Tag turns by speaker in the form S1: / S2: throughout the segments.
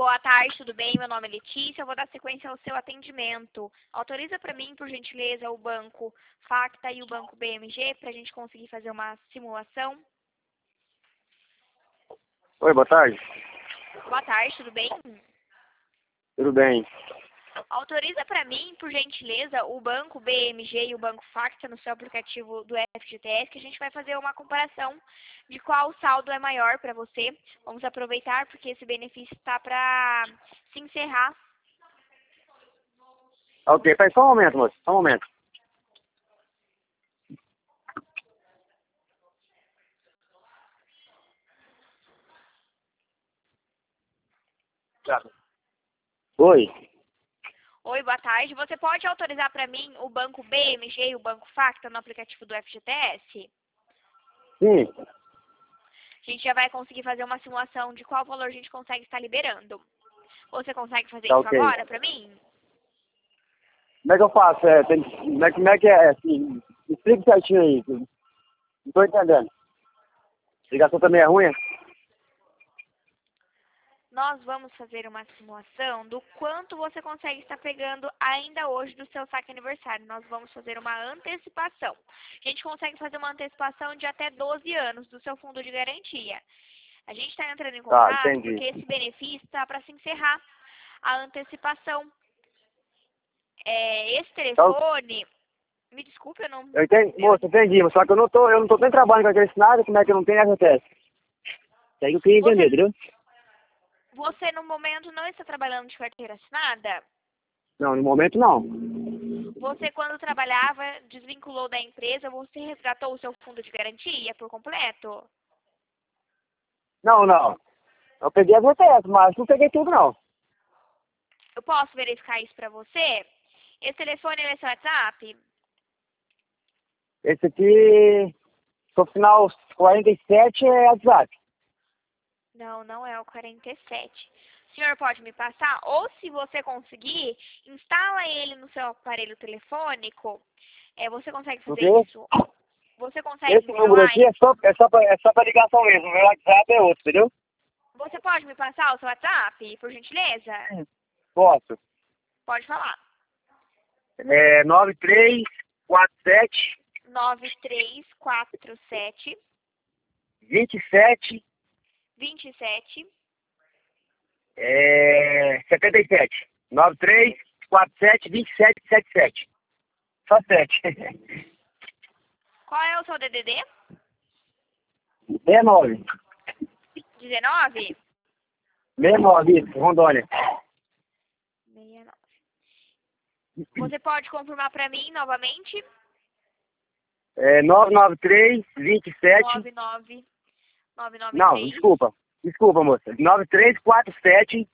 S1: Boa tarde, tudo bem? Meu nome é Letícia, eu vou dar sequência ao seu atendimento. Autoriza para mim, por gentileza, o banco Facta e o banco BMG para a gente conseguir fazer uma simulação?
S2: Oi, boa tarde.
S1: Boa tarde, tudo bem?
S2: Tudo bem?
S1: Autoriza para mim, por gentileza, o banco BMG e o banco Facta no seu aplicativo do FGTS, que a gente vai fazer uma comparação de qual saldo é maior para você. Vamos aproveitar porque esse benefício está para se encerrar.
S2: Ok, peraí, só um momento, moço, só um momento. Oi,
S1: Oi, boa tarde. Você pode autorizar para mim o banco BMG e o banco Facta no aplicativo do FGTS?
S2: sim,
S1: A gente já vai conseguir fazer uma simulação de qual valor a gente consegue estar liberando. Você consegue fazer
S2: tá
S1: isso
S2: ok.
S1: agora para mim?
S2: Como é que eu faço? Como é que é, assim, me explica certinho aí, não tô entendendo. A ligação também é ruim?
S1: Nós vamos fazer uma simulação do quanto você consegue estar pegando ainda hoje do seu saque aniversário. Nós vamos fazer uma antecipação. A gente consegue fazer uma antecipação de até 12 anos do seu fundo de garantia. A gente está entrando em
S2: Tá,
S1: contato
S2: entendi.
S1: porque esse benefício está para se encerrar a antecipação. Esse
S2: Então,
S1: telefone, me desculpe, eu não.
S2: eu entendi, moço, entendi, só que eu não tô nem trabalhando com aquele nada, como é que eu não tenho FGTS? Isso aí que eu queria entender,
S1: Você,
S2: entendeu?
S1: você no momento não está trabalhando de carteira assinada?
S2: Não, no momento não.
S1: Você, quando trabalhava, desvinculou da empresa, você resgatou o seu fundo de garantia por completo?
S2: Não, não. Eu peguei a FGTS, mas não peguei tudo não.
S1: Eu posso verificar isso para você? Esse telefone é seu WhatsApp?
S2: Esse aqui, no final 47 é WhatsApp.
S1: Não, não é o 47. O senhor pode me passar? Ou, se você conseguir, instala ele no seu aparelho telefônico. Você consegue fazer
S2: Entendeu?
S1: isso? Você consegue
S2: Esse número
S1: instalar?
S2: aqui é só pra ligação mesmo. Meu WhatsApp é outro, entendeu?
S1: Você pode me passar o seu WhatsApp, por gentileza?
S2: Posso.
S1: Pode falar.
S2: É 9347
S1: 9347
S2: 27
S1: 27
S2: 77. 9347 2777. Só 7.
S1: Qual é o seu DDD?
S2: 69.
S1: 19?
S2: 69, isso, Rondônia.
S1: 69. Você pode confirmar para mim novamente?
S2: 993 27.
S1: 99
S2: Não,
S1: 993
S2: desculpa, moça. 9347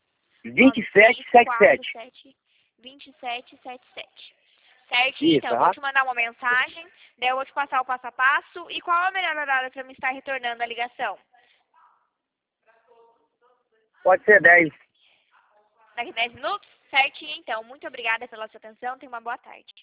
S2: 2777.
S1: 2777. Certinho,
S2: Isso,
S1: então. Vou te mandar uma mensagem, daí eu vou te passar o passo a passo. E qual é a melhor horário para me estar retornando a ligação?
S2: Pode ser 10.
S1: Daqui a 10 minutos? Certinho, então. Muito obrigada pela sua atenção. Tenha uma boa tarde.